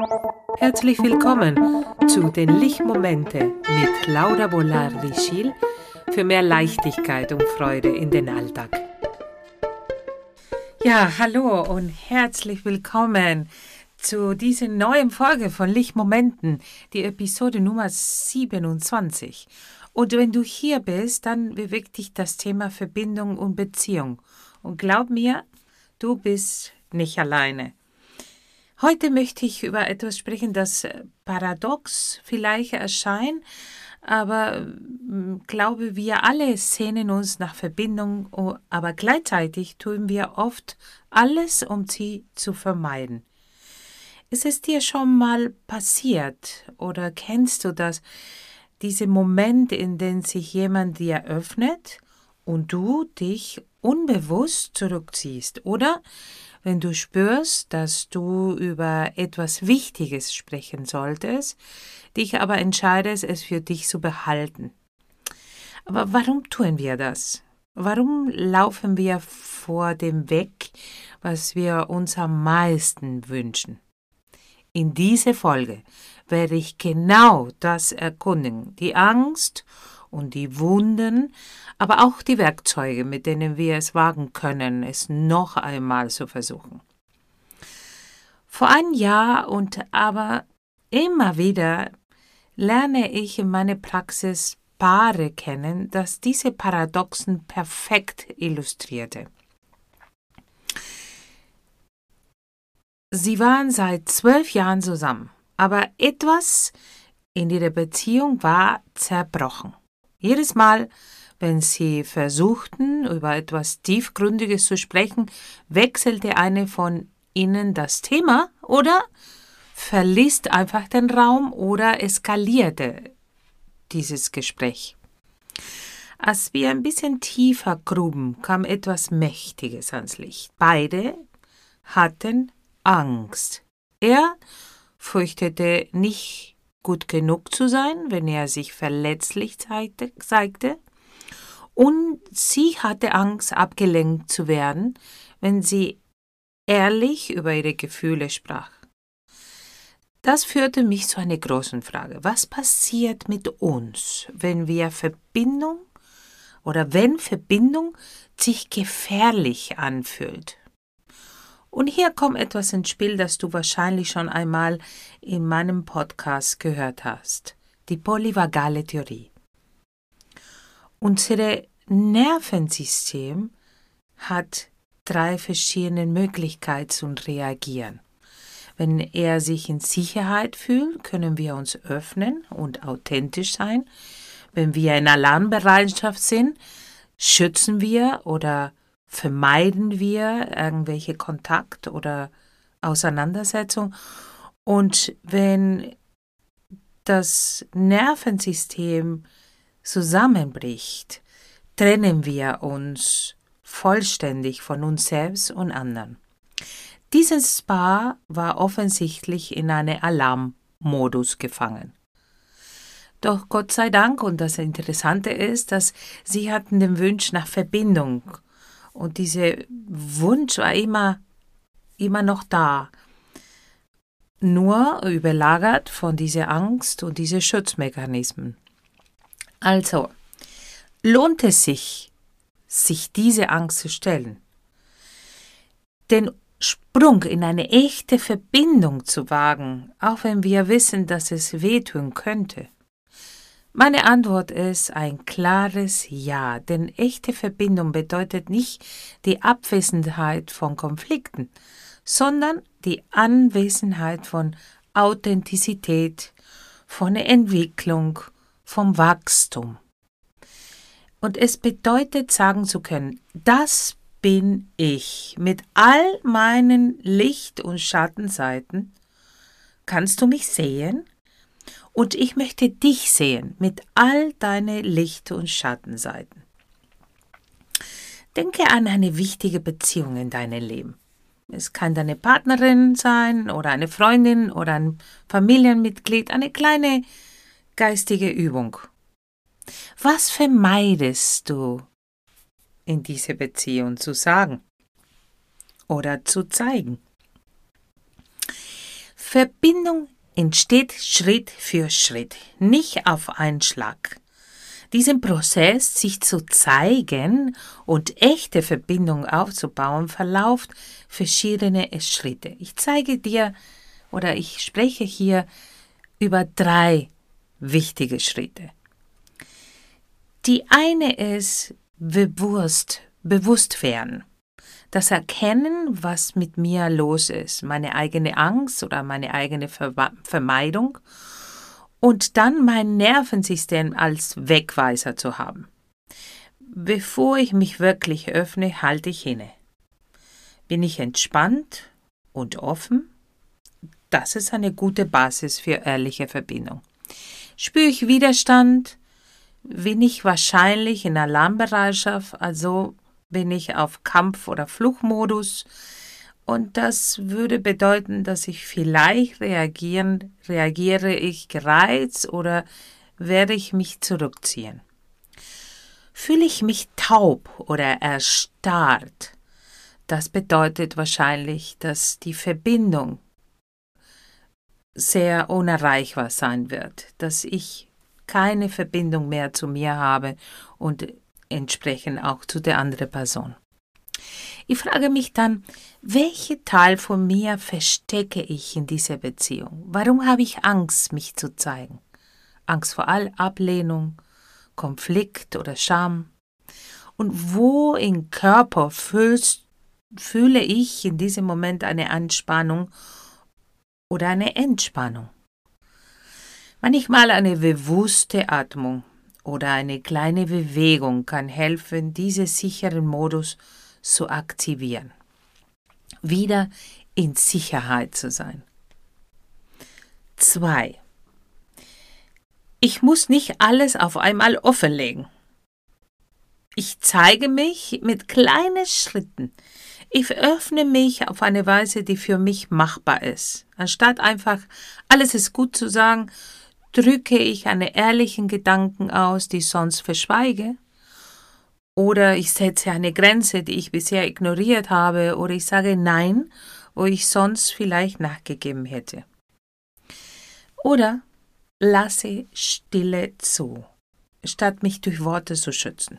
Herzlich willkommen zu den Lichtmomente mit Laura Bolar-Richil für mehr Leichtigkeit und Freude in den Alltag. Ja, hallo und herzlich willkommen zu dieser neuen Folge von Lichtmomenten, die Episode Nummer 27. Und wenn du hier bist, dann bewegt dich das Thema Verbindung und Beziehung. Und glaub mir, du bist nicht alleine. Heute möchte ich über etwas sprechen, das paradox vielleicht erscheint, aber glaube, wir alle sehnen uns nach Verbindung, aber gleichzeitig tun wir oft alles, um sie zu vermeiden. Ist es dir schon mal passiert oder kennst du das, diese Momente, in denen sich jemand dir öffnet und du dich unbewusst zurückziehst, oder wenn du spürst, dass du über etwas Wichtiges sprechen solltest, dich aber entscheidest, es für dich zu behalten. Aber warum tun wir das? Warum laufen wir vor dem weg, was wir uns am meisten wünschen? In dieser Folge werde ich genau das erkunden, die Angst und die Wunden, aber auch die Werkzeuge, mit denen wir es wagen können, es noch einmal zu versuchen. Vor einem Jahr und aber immer wieder lerne ich in meiner Praxis Paare kennen, das diese Paradoxen perfekt illustrierte. Sie waren seit 12 Jahren zusammen, aber etwas in ihrer Beziehung war zerbrochen. Jedes Mal, wenn sie versuchten, über etwas Tiefgründiges zu sprechen, wechselte eine von ihnen das Thema oder verließ einfach den Raum oder eskalierte dieses Gespräch. Als wir ein bisschen tiefer gruben, kam etwas Mächtiges ans Licht. Beide hatten Angst. Er fürchtete nicht gut genug zu sein, wenn er sich verletzlich zeigte, und sie hatte Angst, abgelenkt zu werden, wenn sie ehrlich über ihre Gefühle sprach. Das führte mich zu einer großen Frage. Was passiert mit uns, wenn Verbindung sich gefährlich anfühlt? Und hier kommt etwas ins Spiel, das du wahrscheinlich schon einmal in meinem Podcast gehört hast. Die polyvagale Theorie. Unser Nervensystem hat 3 verschiedene Möglichkeiten zu reagieren. Wenn er sich in Sicherheit fühlt, können wir uns öffnen und authentisch sein. Wenn wir in Alarmbereitschaft sind, schützen wir oder vermeiden wir irgendwelche Kontakt oder Auseinandersetzung. Und wenn das Nervensystem zusammenbricht, trennen wir uns vollständig von uns selbst und anderen. Dieses Paar war offensichtlich in einem Alarmmodus gefangen. Doch Gott sei Dank, und das Interessante ist, dass sie hatten den Wunsch nach Verbindung. Und dieser Wunsch war immer noch da, nur überlagert von dieser Angst und diesen Schutzmechanismen. Also, lohnt es sich diese Angst zu stellen? Den Sprung in eine echte Verbindung zu wagen, auch wenn wir wissen, dass es wehtun könnte? Meine Antwort ist ein klares Ja, denn echte Verbindung bedeutet nicht die Abwesenheit von Konflikten, sondern die Anwesenheit von Authentizität, von Entwicklung, vom Wachstum. Und es bedeutet sagen zu können, das bin ich mit all meinen Licht- und Schattenseiten. Kannst du mich sehen? Und ich möchte dich sehen mit all deinen Licht- und Schattenseiten. Denke an eine wichtige Beziehung in deinem Leben. Es kann deine Partnerin sein oder eine Freundin oder ein Familienmitglied, eine kleine geistige Übung. Was vermeidest du in dieser Beziehung zu sagen oder zu zeigen? Verbindung entsteht Schritt für Schritt, nicht auf einen Schlag. Diesen Prozess, sich zu zeigen und echte Verbindung aufzubauen, verläuft verschiedene Schritte. Ich zeige dir oder ich spreche hier über 3 wichtige Schritte. Die eine ist bewusst werden. Das Erkennen, was mit mir los ist, meine eigene Angst oder meine eigene Vermeidung und dann mein Nervensystem als Wegweiser zu haben. Bevor ich mich wirklich öffne, halte ich inne. Bin ich entspannt und offen? Das ist eine gute Basis für ehrliche Verbindung. Spüre ich Widerstand? Bin ich wahrscheinlich in Alarmbereitschaft, also bin ich auf Kampf- oder Fluchtmodus? Und das würde bedeuten, dass ich vielleicht reagiere ich gereizt oder werde ich mich zurückziehen. Fühle ich mich taub oder erstarrt? Das bedeutet wahrscheinlich, dass die Verbindung sehr unerreichbar sein wird, dass ich keine Verbindung mehr zu mir habe und entsprechend auch zu der anderen Person. Ich frage mich dann, welchen Teil von mir verstecke ich in dieser Beziehung? Warum habe ich Angst, mich zu zeigen? Angst vor Ablehnung, Konflikt oder Scham? Und wo im Körper fühle ich in diesem Moment eine Anspannung oder eine Entspannung? Manchmal eine bewusste Atmung oder eine kleine Bewegung kann helfen, diesen sicheren Modus zu aktivieren. Wieder in Sicherheit zu sein. 2. Ich muss nicht alles auf einmal offenlegen. Ich zeige mich mit kleinen Schritten. Ich öffne mich auf eine Weise, die für mich machbar ist. Anstatt einfach alles ist gut zu sagen, drücke ich einen ehrlichen Gedanken aus, die ich sonst verschweige. Oder ich setze eine Grenze, die ich bisher ignoriert habe. Oder ich sage Nein, wo ich sonst vielleicht nachgegeben hätte. Oder lasse Stille zu, statt mich durch Worte zu schützen.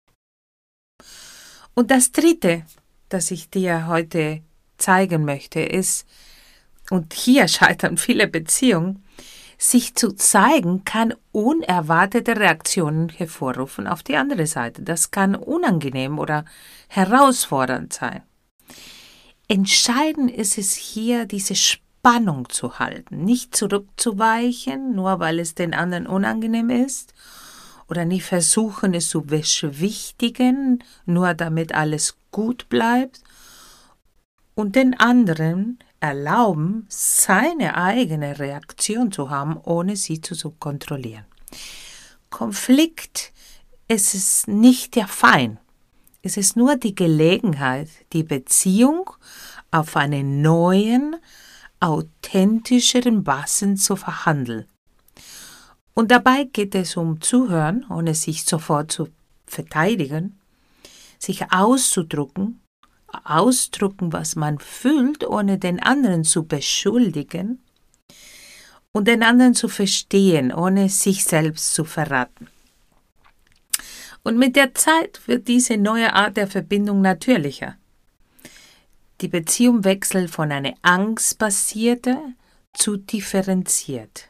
Und das 3., das ich dir heute zeigen möchte, ist, und hier scheitern viele Beziehungen, sich zu zeigen kann unerwartete Reaktionen hervorrufen auf die andere Seite. Das kann unangenehm oder herausfordernd sein. Entscheidend ist es hier, diese Spannung zu halten, nicht zurückzuweichen, nur weil es den anderen unangenehm ist, oder nicht versuchen, es zu beschwichtigen, nur damit alles gut bleibt, und den anderen erlauben, seine eigene Reaktion zu haben, ohne sie zu kontrollieren. Konflikt ist es nicht der Feind. Es ist nur die Gelegenheit, die Beziehung auf einen neuen, authentischeren Basis zu verhandeln. Und dabei geht es um Zuhören, ohne sich sofort zu verteidigen, sich ausdrücken, was man fühlt, ohne den anderen zu beschuldigen und den anderen zu verstehen, ohne sich selbst zu verraten. Und mit der Zeit wird diese neue Art der Verbindung natürlicher. Die Beziehung wechselt von einer angstbasierte zu differenziert.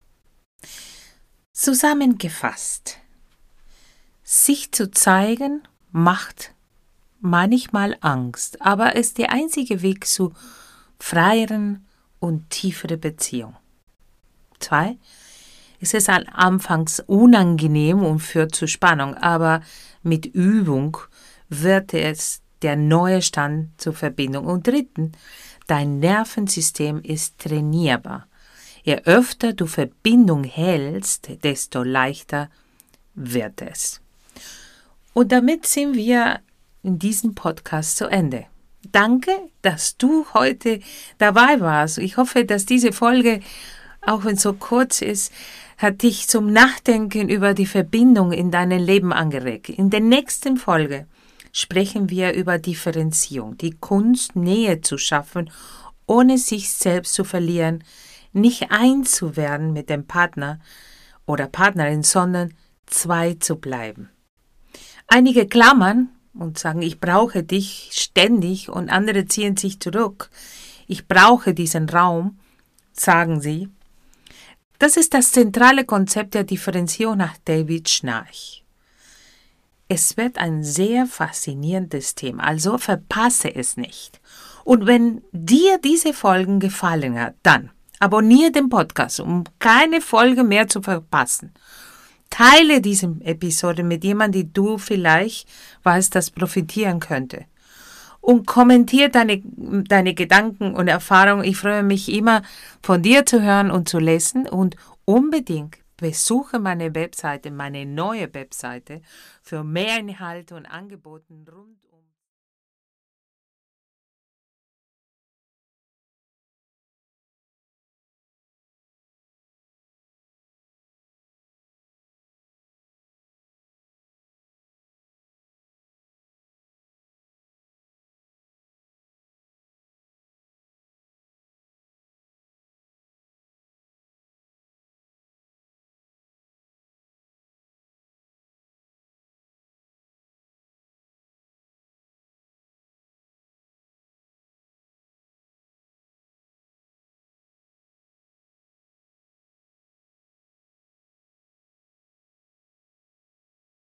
Zusammengefasst: Sich zu zeigen macht manchmal Angst, aber ist der einzige Weg zu freieren und tiefere Beziehung. 2. Es ist anfangs unangenehm und führt zu Spannung, aber mit Übung wird es der neue Stand zur Verbindung. Und 3. Dein Nervensystem ist trainierbar. Je öfter du Verbindung hältst, desto leichter wird es. Und damit sind wir in diesem Podcast zu Ende. Danke, dass du heute dabei warst. Ich hoffe, dass diese Folge, auch wenn es so kurz ist, hat dich zum Nachdenken über die Verbindung in deinem Leben angeregt. In der nächsten Folge sprechen wir über Differenzierung, die Kunst, Nähe zu schaffen, ohne sich selbst zu verlieren, nicht eins zu werden mit dem Partner oder Partnerin, sondern zwei zu bleiben. Einige klammern und sagen, ich brauche dich ständig, und andere ziehen sich zurück. Ich brauche diesen Raum, sagen sie. Das ist das zentrale Konzept der Differenzierung nach David Schnarch. Es wird ein sehr faszinierendes Thema, also verpasse es nicht. Und wenn dir diese Folgen gefallen hat, dann abonniere den Podcast, um keine Folge mehr zu verpassen. Teile diese Episode mit jemandem, die du vielleicht weißt, das profitieren könnte. Und kommentiere deine Gedanken und Erfahrungen. Ich freue mich immer, von dir zu hören und zu lesen. Und unbedingt besuche meine neue Webseite, für mehr Inhalte und Angebote rund um